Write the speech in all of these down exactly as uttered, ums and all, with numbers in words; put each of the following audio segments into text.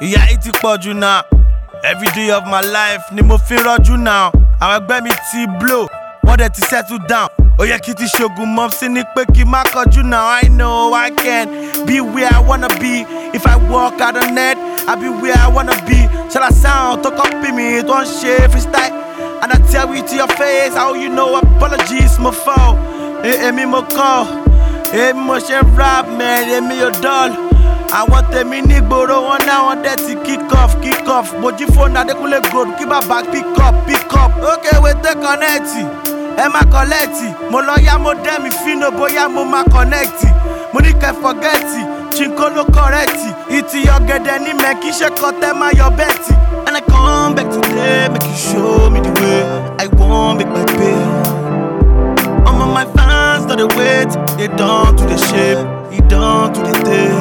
ìyà yìí ti pọ̀ jù now. Every day of my life ni mo fi rọ́jú now. Àwọn ẹgbẹ́ mi ti blow, wọ́n dẹ̀ ti settle down. Ó yẹ kí ti ṣògùn mọ́ sí ni pé kí má kọjú now. I know I can be where I wanna be. If I walk out on net, I'll be where I wanna be. Shall I sound to copy me, don't share freestyle. And I tell you to your face, how you know apologies my fault. Èmi mo kọ́, èmi mo ṣe rap man, èmi yóò dull. Àwọn tèmi nígboro wọn náà wọn dẹ̀ ti kick off, kick off. Mojí fóònù Adékúnlé Gold, kí bàbá pick up, pick up. Okay, we take connect, ẹ má collect. Mo lọ yá mo dẹ́ mi fínà bóyá mo má connect. Mo ní kẹ́ forget, chinko ló correct. Ìtì ọ̀gẹ̀dẹ̀ ní mẹ́ kí ṣe kọ́ tẹ́ má yọ bẹ́ẹ̀tì. And I come back today, make you show me the way. I won't make my pay. All of my fans know the weight, they done to the shape, he done to the day.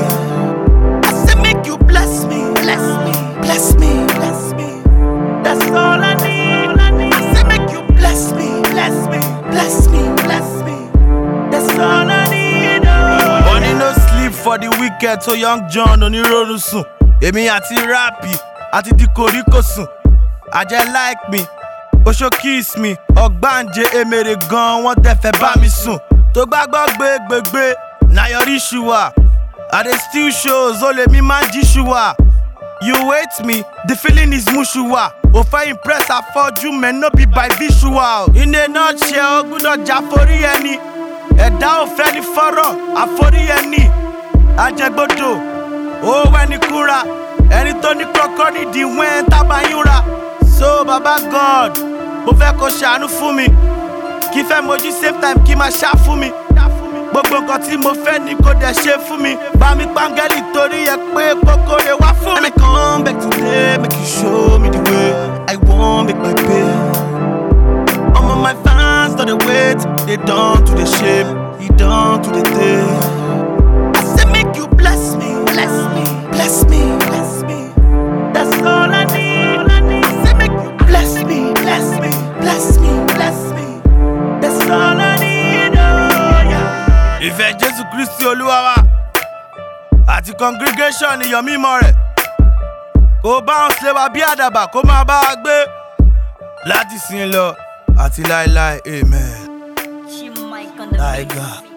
I say make you bless me, bless me, bless me, bless me. That's all I need. I say make you bless me, bless me, bless me, bless me. That's all I need. Oh, money no sleep for the wicked, so young John oníròrùn sùn. Èmi àti Rappi àti di koríkòsùn. Àjẹ́ like me, Oṣó kiss me, ọ̀gbáǹjẹ èmèrè gan wọ́n tẹ̀ fẹ́ bá mi sùn. Tó gbàgbọ́ gbégbégbé, na your issue wa. I dey steal shows, ó lè mi máa jí ṣùwà. You hate me, the feeling is mutual. Ó fẹ́ impress afọ́jú men no be by visual. In a nutshell, ó gbúdọ̀ jà forí ẹni. Ẹ̀dá ò fẹ́ ní fọ́rọ̀, àforí ẹni. Àjẹgbodò, ó wẹ́ni kúra. Ẹni tó ní kọ́kọ́ nídìí wẹ́n tábàyúnra. So Baba God, mo fẹ́ kó ṣàánú fún mi. Kí fẹ́ mojú same time kí máa ṣá fún mi. Gbogbo nǹkan tí mo fẹ́ ni kò dẹ̀ ṣe fún mi. Bá mi pàǹgẹ́lì torí ẹ pé kókórè wá fún mi. And I come back today, make you show me the way. I won't make my pay. All of my fans know the weight, they done to the shape, he done to the day. I say make you bless me, bless me, bless me, bless me. That's all I need. I say make you bless me, bless me, bless me, bless me. That's all I need. Oh yeah. Ìfẹ́ Jésù Kristi Olúwa wa àti congregation iyọ̀ mímọ́ rẹ̀. Kò bá wọn ṣe wá bí àdàbà kó máa bá wa gbé. Láti sin lọ àti láéláé, amen. She might on the Tiger.